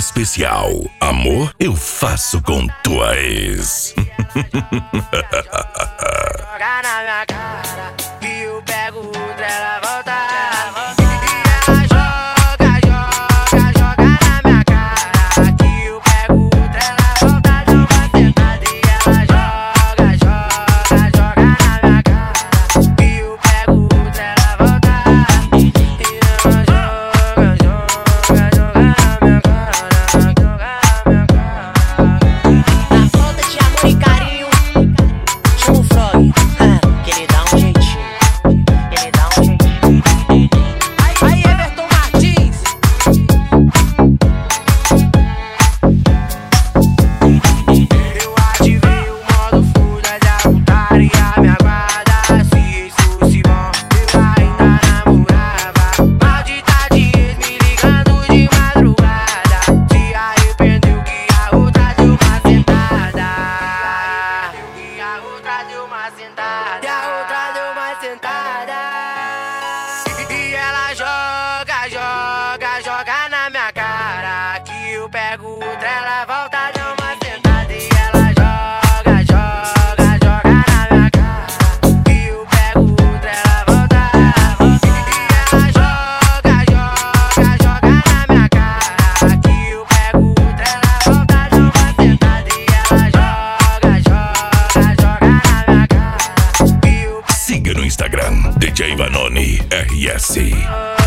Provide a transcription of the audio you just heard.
especial. Amor, eu faço com tua ex. Joga na minha cara que eu pego outra, ela volta. E a outra deu uma sentada. E ela joga, joga, joga na minha cara que eu pego outra, ela volta, deu uma sentada. E ela joga, joga, joga na minha cara que eu pego outra, ela volta. E ela joga, joga, joga na minha cara que eu pego outra, ela volta, deu uma sentada. E ela joga, joga, joga na minha cara. Siga no Instagram, DJ Vanoni RS.